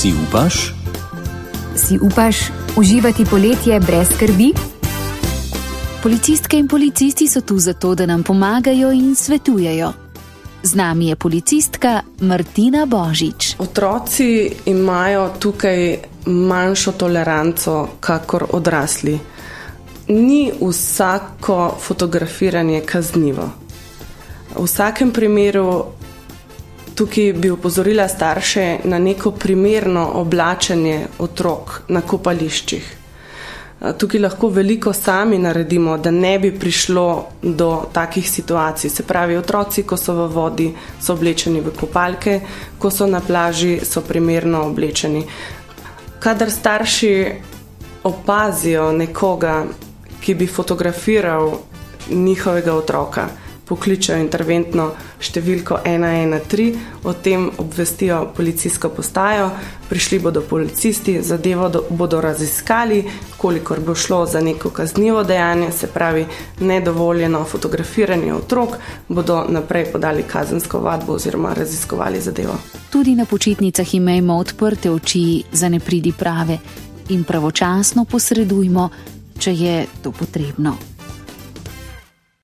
Si upaš? Si upaš uživati poletje brez skrbi? Policistke in policisti so tu zato, da nam pomagajo in svetujejo. Z nami je policistka Martina Božič. Otroci imajo tukaj manjšo toleranco kakor odrasli. Ni vsako fotografiranje kaznivo. V vsakem primeru tukaj bi opozorila starše na neko primerno oblačenje otrok na kopališčih. Tukaj lahko veliko sami naredimo, da ne bi prišlo do takih situacij. Se pravi, otroci, ko so v vodi, so oblečeni v kopalke, ko so na plaži, so primerno oblečeni. Kadar starši opazijo nekoga, ki bi fotografiral njihovega otroka, pokličejo interventno številko 113, o tem obvestijo policijsko postajo, prišli bodo policisti, zadevo bodo raziskali, kolikor bo šlo za neko kaznivo dejanje, se pravi nedovoljeno fotografiranje otrok, bodo naprej podali kazensko ovadbo oziroma raziskovali zadevo. Tudi na počitnicah imejmo odprte oči za nepridiprave in pravočasno posredujmo, če je to potrebno.